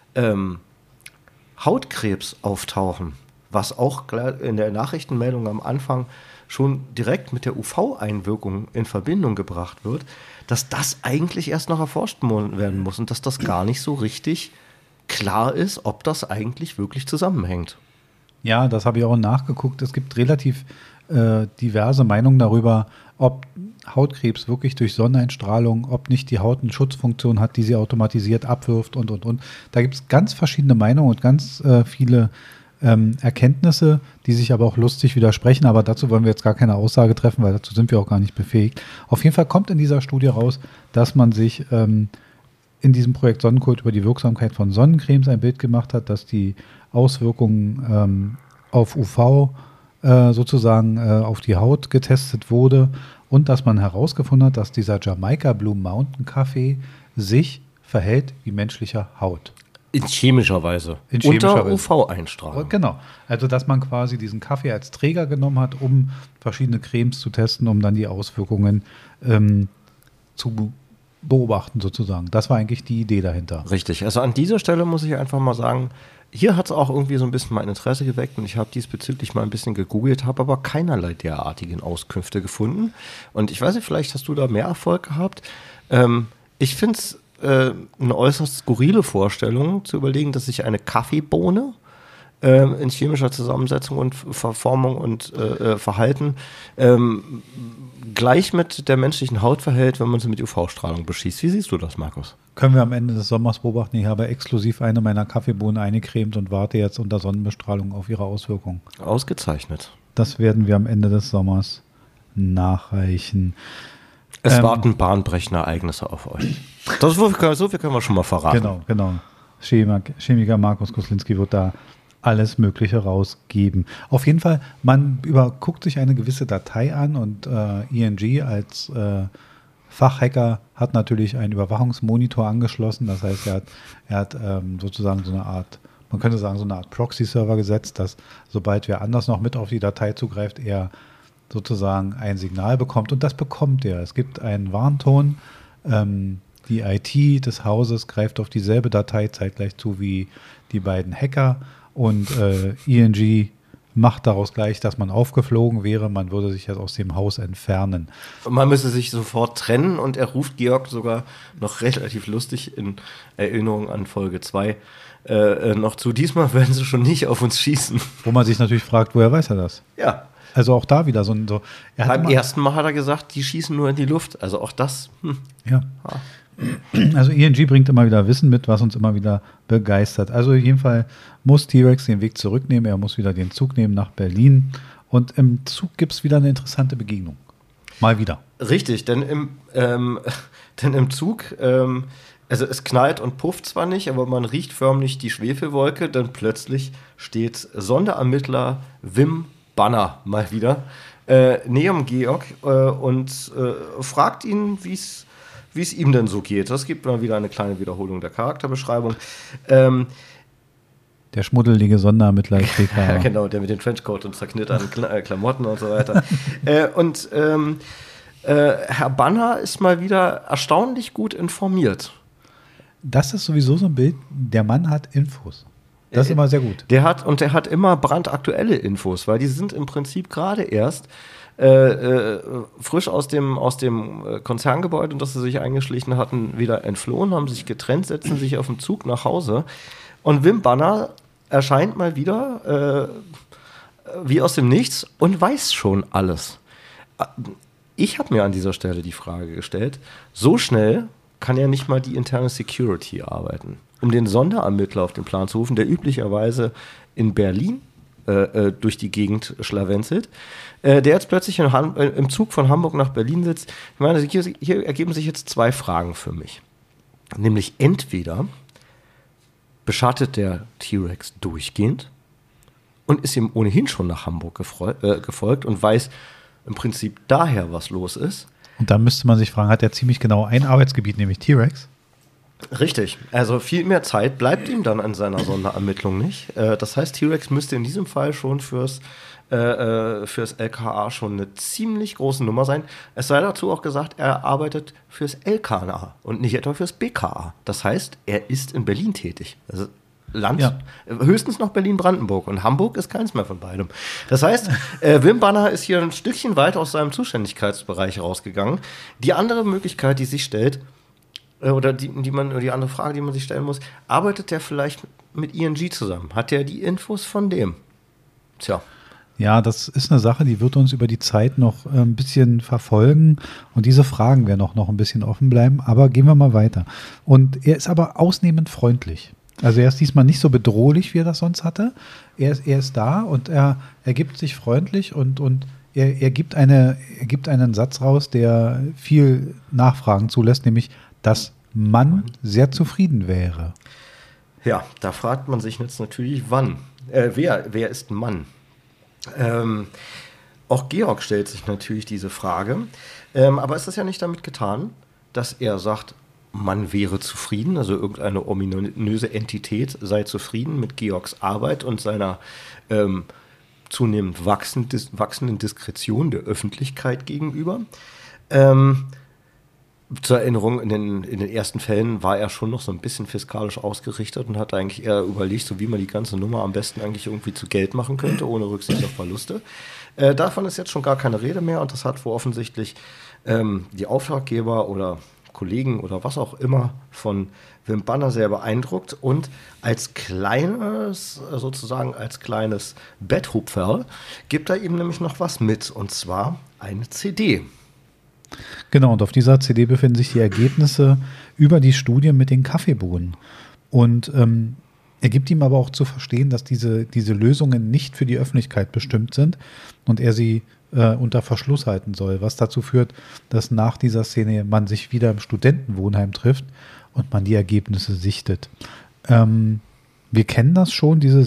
Hautkrebs auftauchen, was auch in der Nachrichtenmeldung am Anfang schon direkt mit der UV-Einwirkung in Verbindung gebracht wird, dass das eigentlich erst noch erforscht werden muss und dass das gar nicht so richtig klar ist, ob das eigentlich wirklich zusammenhängt. Ja, das habe ich auch nachgeguckt. Es gibt relativ diverse Meinungen darüber, ob Hautkrebs wirklich durch Sonneneinstrahlung, ob nicht die Haut eine Schutzfunktion hat, die sie automatisiert abwirft und. Da gibt es ganz verschiedene Meinungen und ganz viele Erkenntnisse, die sich aber auch lustig widersprechen. Aber dazu wollen wir jetzt gar keine Aussage treffen, weil dazu sind wir auch gar nicht befähigt. Auf jeden Fall kommt in dieser Studie raus, dass man sich in diesem Projekt Sonnenkult über die Wirksamkeit von Sonnencremes ein Bild gemacht hat, dass die Auswirkungen auf UV sozusagen auf die Haut getestet wurde und dass man herausgefunden hat, dass dieser Jamaica Blue Mountain Kaffee sich verhält wie menschliche Haut. In chemischer Weise. Unter UV-Einstrahlung. Genau. Also, dass man quasi diesen Kaffee als Träger genommen hat, um verschiedene Cremes zu testen, um dann die Auswirkungen zu beobachten sozusagen. Das war eigentlich die Idee dahinter. Richtig. Also an dieser Stelle muss ich einfach mal sagen, hier hat es auch irgendwie so ein bisschen mein Interesse geweckt und ich habe diesbezüglich mal ein bisschen gegoogelt, habe aber keinerlei derartigen Auskünfte gefunden. Und ich weiß nicht, vielleicht hast du da mehr Erfolg gehabt. Ich finde es eine äußerst skurrile Vorstellung, zu überlegen, dass sich eine Kaffeebohne in chemischer Zusammensetzung und Verformung und Verhalten gleich mit der menschlichen Haut verhält, wenn man sie mit UV-Strahlung beschießt. Wie siehst du das, Markus? Können wir am Ende des Sommers beobachten. Ich habe exklusiv eine meiner Kaffeebohnen eingecremt und warte jetzt unter Sonnenbestrahlung auf ihre Auswirkungen. Ausgezeichnet. Das werden wir am Ende des Sommers nachreichen. Es warten bahnbrechende Ereignisse auf euch. So viel können wir schon mal verraten. Genau. Chemiker Markus Koslinski wird da alles Mögliche rausgeben. Auf jeden Fall, man guckt sich eine gewisse Datei an und ING als Fachhacker hat natürlich einen Überwachungsmonitor angeschlossen. Das heißt, er hat sozusagen so eine Art, man könnte sagen, so eine Art Proxy-Server gesetzt, dass sobald wer anders noch mit auf die Datei zugreift, er sozusagen ein Signal bekommt. Und das bekommt er. Es gibt einen Warnton, Die IT des Hauses greift auf dieselbe Datei zeitgleich zu wie die beiden Hacker und ING macht daraus gleich, dass man aufgeflogen wäre. Man würde sich jetzt aus dem Haus entfernen. Man müsse sich sofort trennen und er ruft Georg sogar noch relativ lustig in Erinnerung an Folge 2 noch zu. Diesmal werden sie schon nicht auf uns schießen. Wo man sich natürlich fragt, woher weiß er das? Ja. Also auch da wieder so. Beim ersten Mal hat er gesagt, die schießen nur in die Luft. Also auch das. Ja. Also ING bringt immer wieder Wissen mit, was uns immer wieder begeistert. Also in jedem Fall muss T-Rex den Weg zurücknehmen. Er muss wieder den Zug nehmen nach Berlin. Und im Zug gibt es wieder eine interessante Begegnung. Mal wieder. Richtig, denn im Zug, also es knallt und pufft zwar nicht, aber man riecht förmlich die Schwefelwolke. Dann plötzlich steht Sonderermittler Wim Banner mal wieder neben Georg und fragt ihn, wie es ihm denn so geht. Das gibt mal wieder eine kleine Wiederholung der Charakterbeschreibung. Der schmuddelige Sonderermittler ist PK. Genau, der mit dem Trenchcoat und zerknitterten Klamotten und so weiter. Herr Banner ist mal wieder erstaunlich gut informiert. Das ist sowieso so ein Bild, der Mann hat Infos. Das ist immer sehr gut. Der hat immer brandaktuelle Infos, weil die sind im Prinzip gerade erst frisch aus dem Konzerngebäude, in das sie sich eingeschlichen hatten, wieder entflohen, haben sich getrennt, setzen sich auf den Zug nach Hause. Und Wim Banner erscheint mal wieder wie aus dem Nichts und weiß schon alles. Ich habe mir an dieser Stelle die Frage gestellt, so schnell kann ja nicht mal die interne Security arbeiten, um den Sonderermittler auf den Plan zu rufen, der üblicherweise in Berlin durch die Gegend schlawenzelt, der jetzt plötzlich im Zug von Hamburg nach Berlin sitzt. Ich meine, hier ergeben sich jetzt zwei Fragen für mich. Nämlich entweder beschattet der T-Rex durchgehend und ist ihm ohnehin schon nach Hamburg gefolgt und weiß im Prinzip daher, was los ist. Und da müsste man sich fragen, hat er ziemlich genau ein Arbeitsgebiet, nämlich T-Rex? Richtig, also viel mehr Zeit bleibt ihm dann an seiner Sonderermittlung nicht. Das heißt, T-Rex müsste in diesem Fall schon fürs LKA schon eine ziemlich große Nummer sein. Es sei dazu auch gesagt, er arbeitet fürs LKA und nicht etwa fürs BKA. Das heißt, er ist in Berlin tätig. Also höchstens noch Berlin-Brandenburg und Hamburg ist keins mehr von beidem. Das heißt, Wim Banner ist hier ein Stückchen weit aus seinem Zuständigkeitsbereich rausgegangen. Die andere Möglichkeit, die sich stellt, oder die andere Frage, die man sich stellen muss, arbeitet der vielleicht mit ING zusammen? Hat der die Infos von dem? Tja. Ja, das ist eine Sache, die wird uns über die Zeit noch ein bisschen verfolgen und diese Fragen werden auch noch ein bisschen offen bleiben, aber gehen wir mal weiter. Und er ist aber ausnehmend freundlich. Also er ist diesmal nicht so bedrohlich, wie er das sonst hatte. Er ist da und er gibt sich freundlich und er gibt einen Satz raus, der viel Nachfragen zulässt, nämlich, dass man sehr zufrieden wäre. Ja, da fragt man sich jetzt natürlich, wann. Wer ist ein Mann? Auch Georg stellt sich natürlich diese Frage. Aber ist das ja nicht damit getan, dass er sagt, man wäre zufrieden, also irgendeine ominöse Entität sei zufrieden mit Georgs Arbeit und seiner zunehmend wachsenden Diskretion der Öffentlichkeit gegenüber. Zur Erinnerung, in den ersten Fällen war er schon noch so ein bisschen fiskalisch ausgerichtet und hat eigentlich eher überlegt, so wie man die ganze Nummer am besten eigentlich irgendwie zu Geld machen könnte, ohne Rücksicht auf Verluste. Davon ist jetzt schon gar keine Rede mehr und das hat wohl offensichtlich die Auftraggeber oder Kollegen oder was auch immer von Wim Banner sehr beeindruckt und als kleines Betthupferl gibt er ihm nämlich noch was mit und zwar eine CD. Genau, und auf dieser CD befinden sich die Ergebnisse über die Studie mit den Kaffeebohnen. Und er gibt ihm aber auch zu verstehen, dass diese Lösungen nicht für die Öffentlichkeit bestimmt sind und er sie unter Verschluss halten soll, was dazu führt, dass nach dieser Szene man sich wieder im Studentenwohnheim trifft und man die Ergebnisse sichtet. Wir kennen das schon, diese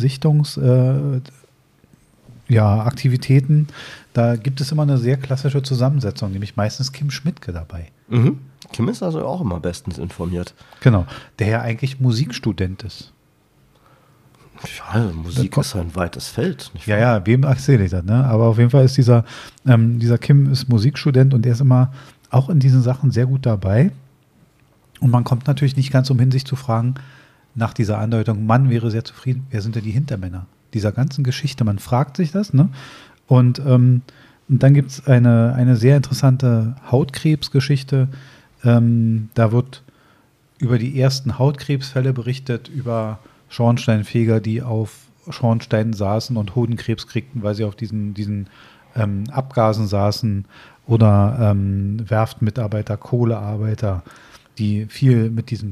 Aktivitäten. Da gibt es immer eine sehr klassische Zusammensetzung, nämlich meistens Kim Schmidtke dabei. Mhm. Kim ist also auch immer bestens informiert. Genau, der ja eigentlich Musikstudent ist. Ja, Musik ist ein weites Feld. Nicht wahr? Ja, wem erzähle ich das, ne? Aber auf jeden Fall ist dieser Kim ist Musikstudent und der ist immer auch in diesen Sachen sehr gut dabei. Und man kommt natürlich nicht ganz umhin, sich zu fragen, nach dieser Andeutung, Mann wäre sehr zufrieden, wer sind denn die Hintermänner dieser ganzen Geschichte? Man fragt sich das, ne? Und dann gibt es eine sehr interessante Hautkrebsgeschichte. Da wird über die ersten Hautkrebsfälle berichtet, über Schornsteinfeger, die auf Schornsteinen saßen und Hodenkrebs kriegten, weil sie auf diesen Abgasen saßen, oder Werftmitarbeiter, Kohlearbeiter, die viel mit diesen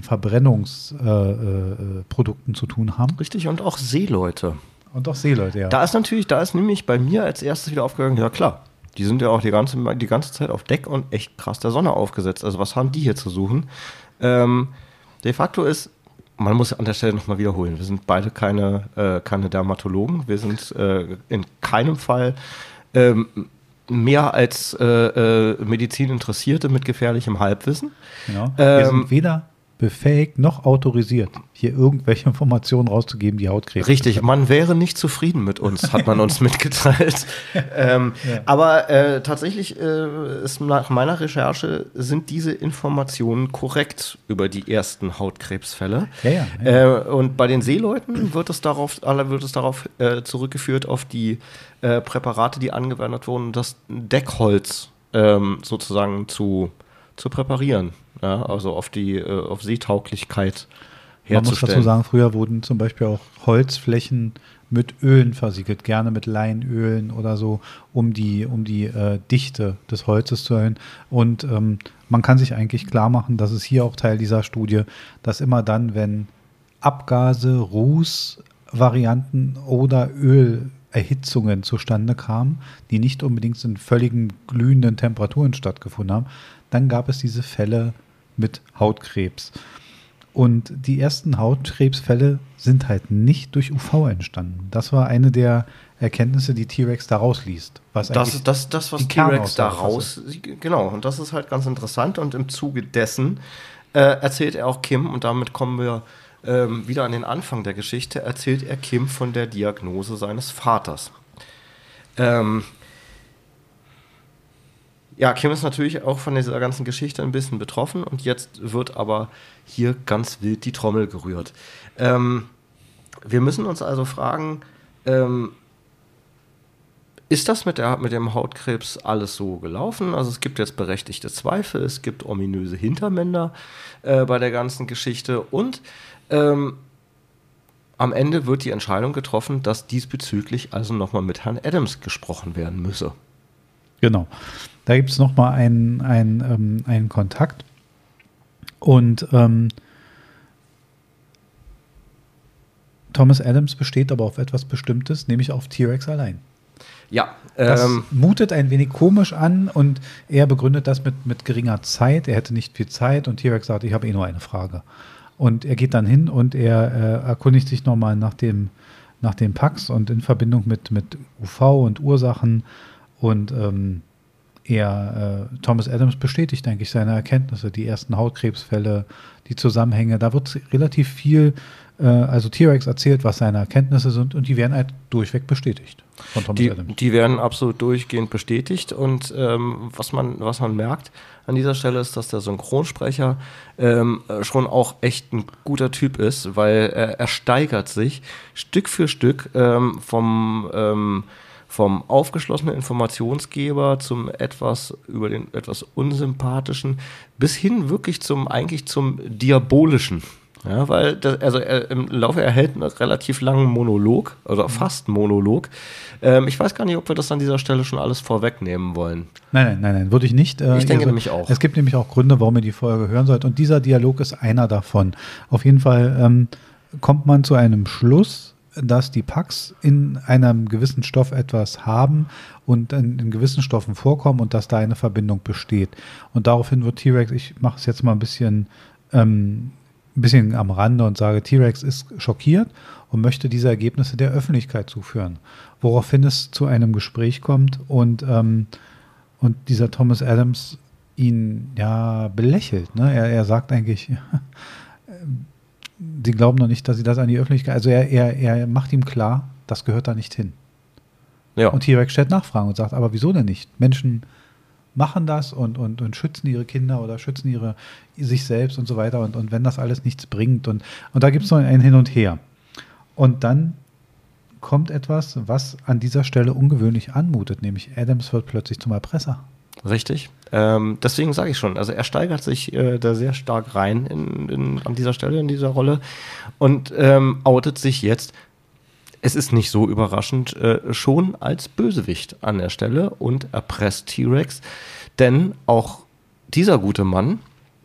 Verbrennungsprodukten zu tun haben. Richtig, und auch Seeleute. Und auch Seeleute, ja. Da ist nämlich bei mir als erstes wieder aufgegangen, ja klar, die sind ja auch die ganze Zeit auf Deck und echt krass der Sonne aufgesetzt. Also was haben die hier zu suchen? De facto ist, man muss an der Stelle nochmal wiederholen, wir sind beide keine Dermatologen, wir sind in keinem Fall mehr als Medizininteressierte mit gefährlichem Halbwissen. Genau. Wir sind weder befähigt noch autorisiert, hier irgendwelche Informationen rauszugeben, die Hautkrebs. Richtig, man wäre nicht zufrieden mit uns, hat man uns mitgeteilt. Aber tatsächlich ist nach meiner Recherche sind diese Informationen korrekt über die ersten Hautkrebsfälle. Ja. Und bei den Seeleuten wird es darauf zurückgeführt auf die Präparate, die angewendet wurden, das Deckholz sozusagen zu präparieren. Ja, also auf Seetauglichkeit herzustellen. Man muss dazu sagen, früher wurden zum Beispiel auch Holzflächen mit Ölen versiegelt, gerne mit Leinölen oder so, um die Dichte des Holzes zu erhöhen. Und man kann sich eigentlich klar machen, das ist hier auch Teil dieser Studie, dass immer dann, wenn Abgase, Rußvarianten oder Ölerhitzungen zustande kamen, die nicht unbedingt in völligen glühenden Temperaturen stattgefunden haben, dann gab es diese Fälle mit Hautkrebs. Und die ersten Hautkrebsfälle sind halt nicht durch UV entstanden. Das war eine der Erkenntnisse, die T-Rex da rausliest. Was T-Rex da raus... Genau, und das ist halt ganz interessant. Und im Zuge dessen erzählt er auch Kim, und damit kommen wir wieder an den Anfang der Geschichte, erzählt er Kim von der Diagnose seines Vaters. Ja, Kim ist natürlich auch von dieser ganzen Geschichte ein bisschen betroffen, und jetzt wird aber hier ganz wild die Trommel gerührt. Wir müssen uns also fragen, ist das mit dem Hautkrebs alles so gelaufen? Also es gibt jetzt berechtigte Zweifel, es gibt ominöse Hintermänner bei der ganzen Geschichte, und am Ende wird die Entscheidung getroffen, dass diesbezüglich also nochmal mit Herrn Adams gesprochen werden müsse. Genau. Da gibt es nochmal einen Kontakt, und Thomas Adams besteht aber auf etwas Bestimmtes, nämlich auf T-Rex allein. Ja. Das mutet ein wenig komisch an, und er begründet das mit geringer Zeit. Er hätte nicht viel Zeit, und T-Rex sagt, ich habe nur eine Frage. Und er geht dann hin und er erkundigt sich nochmal nach dem Pax und in Verbindung mit UV und Ursachen, und Thomas Adams bestätigt eigentlich seine Erkenntnisse, die ersten Hautkrebsfälle, die Zusammenhänge. Da wird relativ viel, also T-Rex erzählt, was seine Erkenntnisse sind, und die werden halt durchweg bestätigt von Thomas Adams. Die werden absolut durchgehend bestätigt, und was man merkt an dieser Stelle ist, dass der Synchronsprecher schon auch echt ein guter Typ ist, weil er steigert sich Stück für Stück vom aufgeschlossenen Informationsgeber über den etwas unsympathischen bis hin wirklich zum Diabolischen. Ja, weil im Laufe er hält einen relativ langen Monolog, oder fast Monolog. Ich weiß gar nicht, ob wir das an dieser Stelle schon alles vorwegnehmen wollen. Nein, würde ich nicht. Ich denke nämlich auch. Es gibt nämlich auch Gründe, warum ihr die Folge hören sollt, und dieser Dialog ist einer davon. Auf jeden Fall kommt man zu einem Schluss, dass die Pax in einem gewissen Stoff etwas haben und in gewissen Stoffen vorkommen, und dass da eine Verbindung besteht. Und daraufhin wird T-Rex, ich mache es jetzt mal ein bisschen am Rande und sage, T-Rex ist schockiert und möchte diese Ergebnisse der Öffentlichkeit zuführen. Woraufhin es zu einem Gespräch kommt, und dieser Thomas Adams ihn ja belächelt. Ne? Er sagt eigentlich, sie glauben noch nicht, dass sie das an die Öffentlichkeit, also er macht ihm klar, das gehört da nicht hin. Ja. Und T-Rex stellt Nachfragen und sagt, aber wieso denn nicht? Menschen machen das und schützen ihre Kinder oder schützen sich selbst und so weiter. Und wenn das alles nichts bringt. Und da gibt es noch ein Hin und Her. Und dann kommt etwas, was an dieser Stelle ungewöhnlich anmutet, nämlich Adams wird plötzlich zum Erpresser. Richtig. Deswegen sage ich schon, also er steigert sich da sehr stark rein an dieser Stelle, in dieser Rolle und outet sich jetzt, es ist nicht so überraschend, schon als Bösewicht an der Stelle und erpresst T-Rex, denn auch dieser gute Mann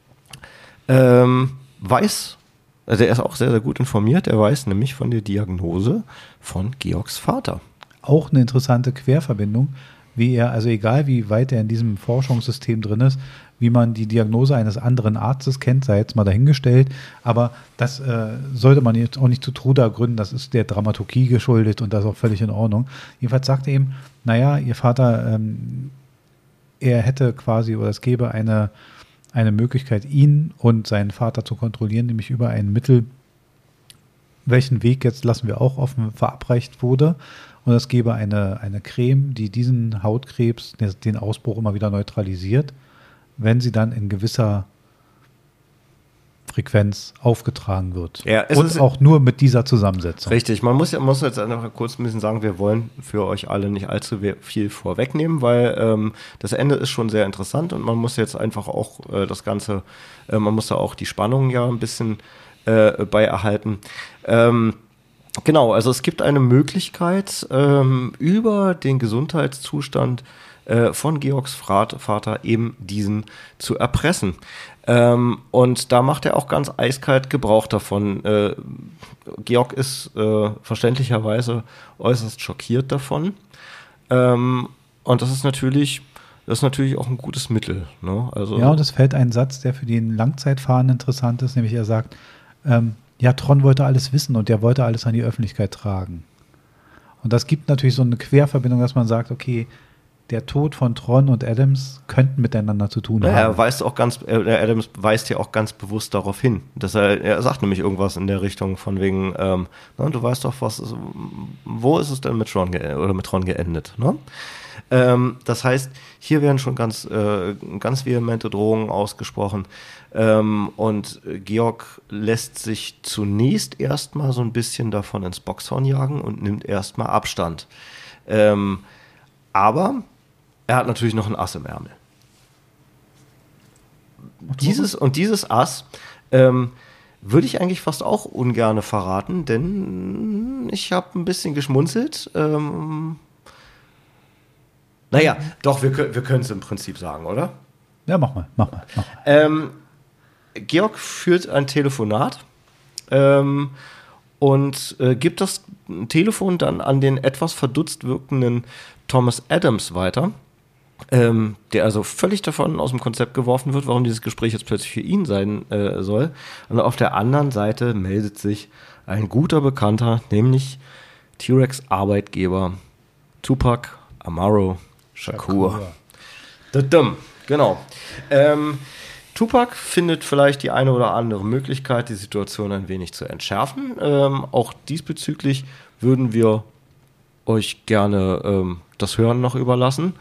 weiß, also er ist auch sehr, sehr gut informiert, er weiß nämlich von der Diagnose von Georgs Vater. Auch eine interessante Querverbindung, wie er, also egal wie weit er in diesem Forschungssystem drin ist, wie man die Diagnose eines anderen Arztes kennt, sei jetzt mal dahingestellt, aber das sollte man jetzt auch nicht zu Truda gründen, das ist der Dramaturgie geschuldet und das ist auch völlig in Ordnung. Jedenfalls sagt er ihm, naja, ihr Vater, er hätte quasi, oder es gäbe eine Möglichkeit, ihn und seinen Vater zu kontrollieren, nämlich über ein Mittel, welchen Weg jetzt lassen wir auch offen verabreicht wurde. Und es gäbe eine Creme, die diesen Hautkrebs, den Ausbruch immer wieder neutralisiert, wenn sie dann in gewisser Frequenz aufgetragen wird. Ja, und auch nur mit dieser Zusammensetzung. Richtig, man muss jetzt einfach kurz ein bisschen sagen, wir wollen für euch alle nicht allzu viel vorwegnehmen, weil das Ende ist schon sehr interessant und man muss jetzt einfach auch das Ganze, man muss da auch die Spannung ja ein bisschen bei erhalten. Genau, also es gibt eine Möglichkeit, über den Gesundheitszustand von Georgs Vater eben diesen zu erpressen. Und da macht er auch ganz eiskalt Gebrauch davon. Georg ist verständlicherweise äußerst schockiert davon. Und das ist natürlich auch ein gutes Mittel. Ne? Also, ja, und es fällt ein Satz, der für den Langzeitfahrenden interessant ist, nämlich er sagt, ja, Tron wollte alles wissen und der wollte alles an die Öffentlichkeit tragen. Und das gibt natürlich so eine Querverbindung, dass man sagt, okay, der Tod von Tron und Adams könnten miteinander zu tun haben. Adams weist ja auch ganz bewusst darauf hin, dass er sagt nämlich irgendwas in der Richtung von wegen, du weißt doch, wo ist es denn mit Tron geendet, ne? Das heißt, hier werden schon ganz vehemente Drohungen ausgesprochen und Georg lässt sich zunächst erstmal so ein bisschen davon ins Boxhorn jagen und nimmt erstmal Abstand. Aber er hat natürlich noch ein Ass im Ärmel. Dieses Ass würde ich eigentlich fast auch ungerne verraten, denn ich habe ein bisschen geschmunzelt. Naja, doch, wir können es im Prinzip sagen, oder? Ja, mach mal. Georg führt ein Telefonat und gibt das Telefon dann an den etwas verdutzt wirkenden Thomas Adams weiter, der also völlig davon aus dem Konzept geworfen wird, warum dieses Gespräch jetzt plötzlich für ihn sein soll. Und auf der anderen Seite meldet sich ein guter Bekannter, nämlich T-Rex Arbeitgeber Tupac Amaru Shakur. Genau. Tupac findet vielleicht die eine oder andere Möglichkeit, die Situation ein wenig zu entschärfen. Auch diesbezüglich würden wir euch gerne das Hören noch überlassen.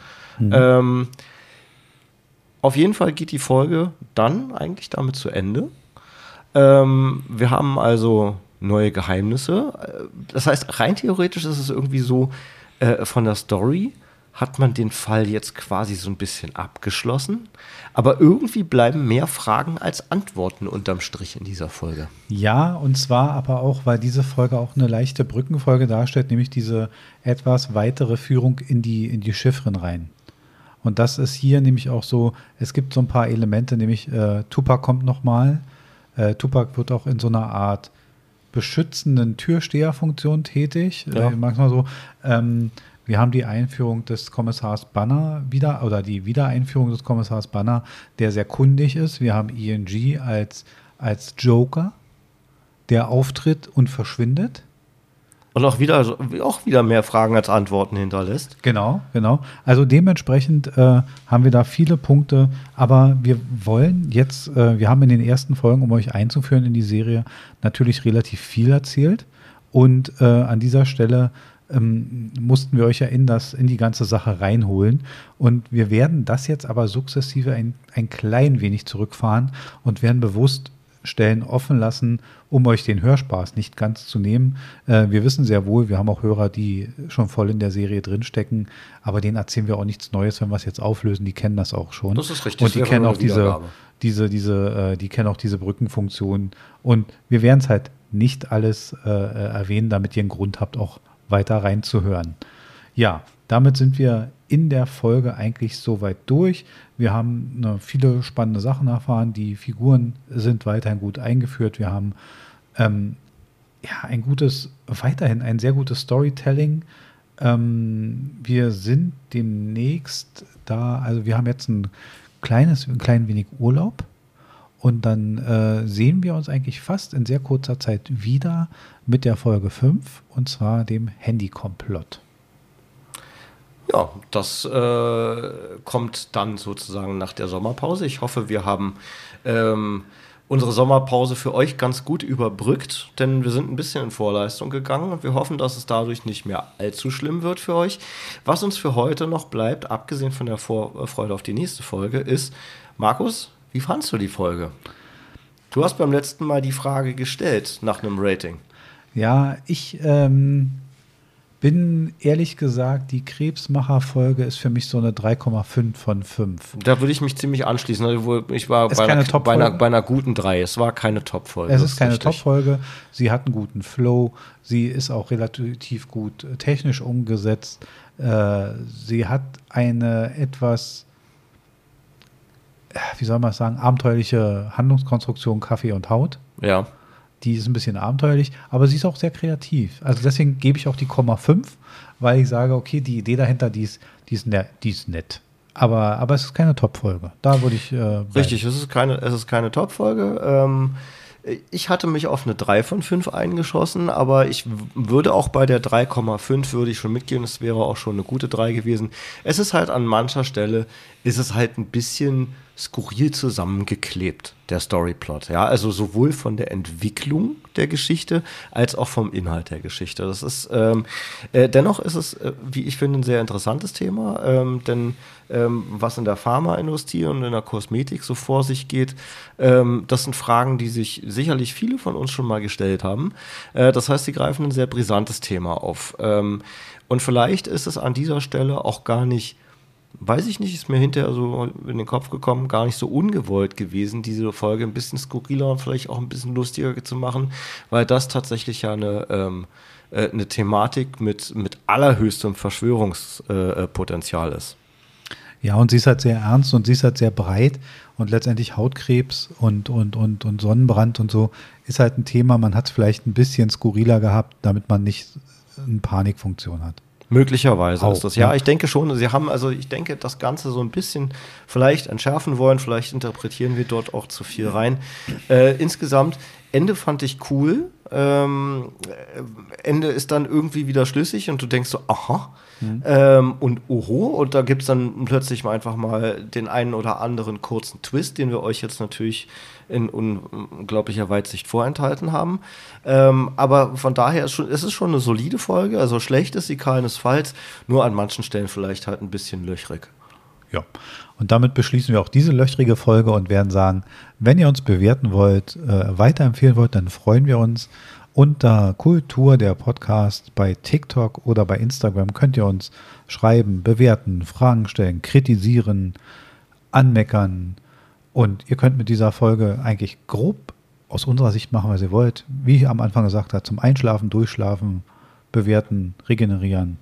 Auf jeden Fall geht die Folge dann eigentlich damit zu Ende. Wir haben also neue Geheimnisse. Das heißt, rein theoretisch ist es irgendwie so, von der Story hat man den Fall jetzt quasi so ein bisschen abgeschlossen. Aber irgendwie bleiben mehr Fragen als Antworten unterm Strich in dieser Folge. Ja, und zwar aber auch, weil diese Folge auch eine leichte Brückenfolge darstellt, nämlich diese etwas weitere Führung in die Chiffren rein. Und das ist hier nämlich auch so, es gibt so ein paar Elemente, nämlich Tupac kommt nochmal. Tupac wird auch in so einer Art beschützenden Türsteherfunktion tätig. Ja. Manchmal so, wir haben die Einführung des Kommissars Banner wieder, oder die Wiedereinführung des Kommissars Banner, der sehr kundig ist. Wir haben ENG als Joker, der auftritt und verschwindet. Und auch wieder mehr Fragen als Antworten hinterlässt. Genau. Also dementsprechend haben wir da viele Punkte, aber wir wollen jetzt, wir haben in den ersten Folgen, um euch einzuführen in die Serie, natürlich relativ viel erzählt und an dieser Stelle mussten wir euch ja in die ganze Sache reinholen. Und wir werden das jetzt aber sukzessive ein klein wenig zurückfahren und werden bewusst Stellen offen lassen, um euch den Hörspaß nicht ganz zu nehmen. Wir wissen sehr wohl, wir haben auch Hörer, die schon voll in der Serie drinstecken, aber denen erzählen wir auch nichts Neues, wenn wir es jetzt auflösen. Die kennen das auch schon. Das ist richtig. Und die kennen auch die kennen auch diese Brückenfunktion. Und wir werden es halt nicht alles erwähnen, damit ihr einen Grund habt, auch weiter reinzuhören. Ja, damit sind wir in der Folge eigentlich soweit durch. Wir haben viele spannende Sachen erfahren. Die Figuren sind weiterhin gut eingeführt. Wir haben weiterhin ein sehr gutes Storytelling. Wir sind demnächst da, also wir haben jetzt ein klein wenig Urlaub. Und dann sehen wir uns eigentlich fast in sehr kurzer Zeit wieder mit der Folge 5, und zwar dem Handykomplott. Ja, das kommt dann sozusagen nach der Sommerpause. Ich hoffe, wir haben unsere Sommerpause für euch ganz gut überbrückt, denn wir sind ein bisschen in Vorleistung gegangen und wir hoffen, dass es dadurch nicht mehr allzu schlimm wird für euch. Was uns für heute noch bleibt, abgesehen von der Vorfreude auf die nächste Folge, ist, Markus, wie fandst du die Folge? Du hast beim letzten Mal die Frage gestellt nach einem Rating. Ja, ich bin ehrlich gesagt, die Krebsmacher-Folge ist für mich so eine 3,5 von 5. Da würde ich mich ziemlich anschließen. Also ich war bei einer guten 3. Es war keine Top-Folge. Es ist keine Top-Folge. Sie hat einen guten Flow. Sie ist auch relativ gut technisch umgesetzt. Sie hat eine etwas, wie soll man sagen, abenteuerliche Handlungskonstruktion Kaffee und Haut. Ja. Die ist ein bisschen abenteuerlich, aber sie ist auch sehr kreativ. Also deswegen gebe ich auch die 0,5, weil ich sage, okay, die Idee dahinter, die ist nett. Aber es ist keine Top-Folge. Da würde ich richtig, es ist keine Top-Folge. Ich hatte mich auf eine 3 von 5 eingeschossen, aber ich würde auch bei der 3,5 würde ich schon mitgehen. Es wäre auch schon eine gute 3 gewesen. Es ist halt an mancher Stelle, ist es halt ein bisschen skurril zusammengeklebt, der Storyplot. Ja, also sowohl von der Entwicklung der Geschichte als auch vom Inhalt der Geschichte. Das ist dennoch ist es, wie ich finde, ein sehr interessantes Thema, denn was in der Pharmaindustrie und in der Kosmetik so vor sich geht, das sind Fragen, die sich sicherlich viele von uns schon mal gestellt haben. Das heißt, sie greifen ein sehr brisantes Thema auf. Und vielleicht ist es an dieser Stelle auch gar nicht, weiß ich nicht, ist mir hinterher so in den Kopf gekommen, gar nicht so ungewollt gewesen, diese Folge ein bisschen skurriler und vielleicht auch ein bisschen lustiger zu machen, weil das tatsächlich ja eine Thematik mit allerhöchstem Verschwörungspotenzial ist. Ja, und sie ist halt sehr ernst und sie ist halt sehr breit und letztendlich Hautkrebs und Sonnenbrand und so ist halt ein Thema, man hat es vielleicht ein bisschen skurriler gehabt, damit man nicht eine Panikfunktion hat. Möglicherweise auch, ist das. Ja, ich denke schon. Ich denke, das Ganze so ein bisschen vielleicht entschärfen wollen. Vielleicht interpretieren wir dort auch zu viel rein. Insgesamt, Ende fand ich cool. Ende ist dann irgendwie wieder schlüssig und du denkst so, aha, und oho. Und da gibt es dann plötzlich einfach mal den einen oder anderen kurzen Twist, den wir euch jetzt natürlich in unglaublicher Weitsicht vorenthalten haben. Aber von daher ist es schon eine solide Folge. Also schlecht ist sie keinesfalls, nur an manchen Stellen vielleicht halt ein bisschen löchrig. Ja, und damit beschließen wir auch diese löchrige Folge und werden sagen, wenn ihr uns bewerten wollt, weiterempfehlen wollt, dann freuen wir uns. Unter Kultur der Podcast bei TikTok oder bei Instagram könnt ihr uns schreiben, bewerten, Fragen stellen, kritisieren, anmeckern. Und ihr könnt mit dieser Folge eigentlich grob aus unserer Sicht machen, was ihr wollt. Wie ich am Anfang gesagt habe, zum Einschlafen, Durchschlafen, bewerten, regenerieren.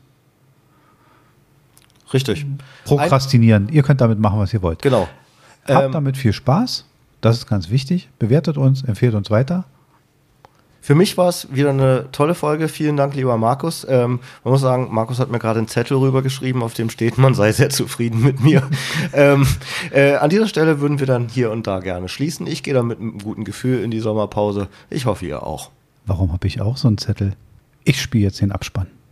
Richtig. Prokrastinieren. Ihr könnt damit machen, was ihr wollt. Genau. Habt damit viel Spaß. Das ist ganz wichtig. Bewertet uns, empfehlt uns weiter. Für mich war es wieder eine tolle Folge. Vielen Dank, lieber Markus. Man muss sagen, Markus hat mir gerade einen Zettel rübergeschrieben, auf dem steht, man sei sehr zufrieden mit mir. An dieser Stelle würden wir dann hier und da gerne schließen. Ich gehe dann mit einem guten Gefühl in die Sommerpause. Ich hoffe, ihr auch. Warum habe ich auch so einen Zettel? Ich spiele jetzt den Abspann.